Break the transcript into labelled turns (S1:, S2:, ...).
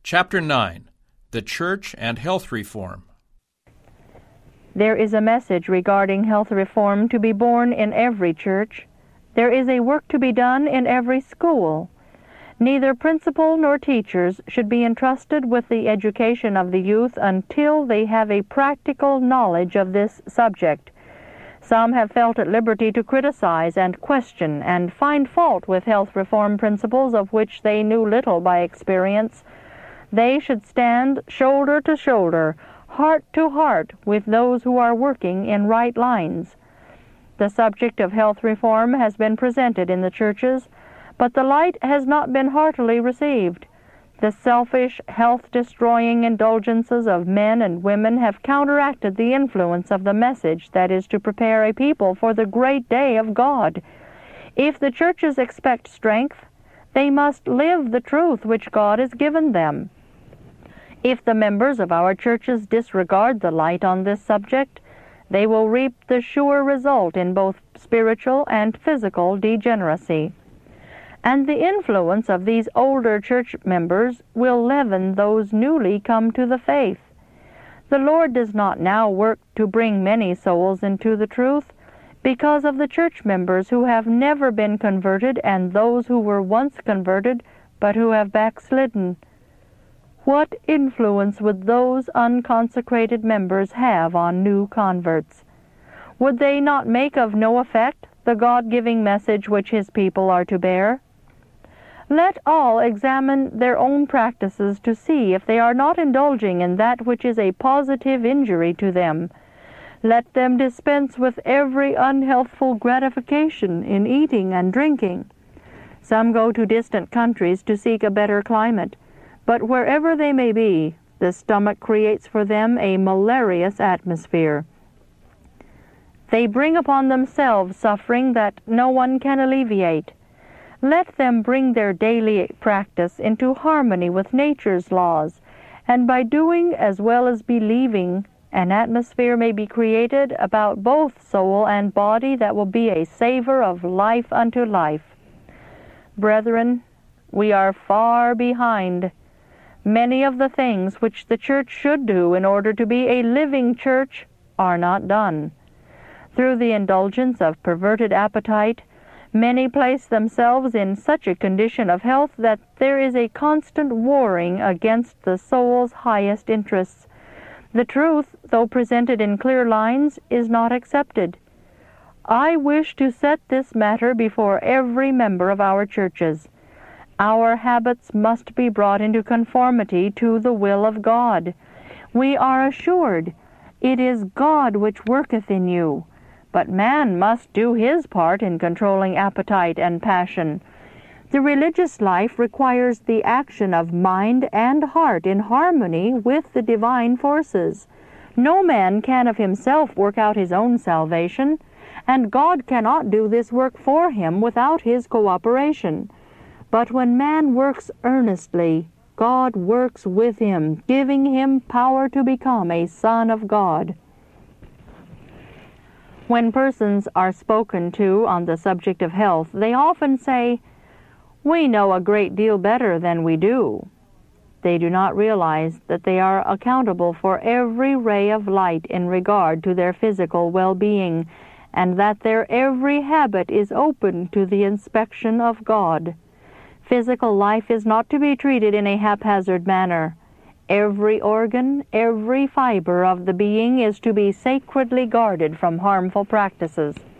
S1: Chapter 9. The Church and Health Reform.
S2: There is a message regarding health reform to be born in every church. There is a work to be done in every school. Neither principal nor teachers should be entrusted with the education of the youth until they have a practical knowledge of this subject. Some have felt at liberty to criticize and question and find fault with health reform principles of which they knew little by experience. They should stand shoulder to shoulder, heart to heart, with those who are working in right lines. The subject of health reform has been presented in the churches, but the light has not been heartily received. The selfish, health-destroying indulgences of men and women have counteracted the influence of the message that is to prepare a people for the great day of God. If the churches expect strength, they must live the truth which God has given them. If the members of our churches disregard the light on this subject, they will reap the sure result in both spiritual and physical degeneracy. And the influence of these older church members will leaven those newly come to the faith. The Lord does not now work to bring many souls into the truth because of the church members who have never been converted and those who were once converted but who have backslidden. What influence would those unconsecrated members have on new converts? Would they not make of no effect the God-giving message which His people are to bear? Let all examine their own practices to see if they are not indulging in that which is a positive injury to them. Let them dispense with every unhealthful gratification in eating and drinking. Some go to distant countries to seek a better climate, but wherever they may be, the stomach creates for them a malarious atmosphere. They bring upon themselves suffering that no one can alleviate. Let them bring their daily practice into harmony with nature's laws, and by doing as well as believing, an atmosphere may be created about both soul and body that will be a savor of life unto life. Brethren, we are far behind. Many of the things which the church should do in order to be a living church are not done. Through the indulgence of perverted appetite, many place themselves in such a condition of health that there is a constant warring against the soul's highest interests. The truth, though presented in clear lines, is not accepted. I wish to set this matter before every member of our churches. Our habits must be brought into conformity to the will of God. We are assured, "It is God which worketh in you," but man must do his part in controlling appetite and passion. The religious life requires the action of mind and heart in harmony with the divine forces. No man can of himself work out his own salvation, and God cannot do this work for him without His cooperation. But when man works earnestly, God works with him, giving him power to become a son of God. When persons are spoken to on the subject of health, they often say, "We know a great deal better than we do." They do not realize that they are accountable for every ray of light in regard to their physical well-being, and that their every habit is open to the inspection of God. Physical life is not to be treated in a haphazard manner. Every organ, every fiber of the being is to be sacredly guarded from harmful practices.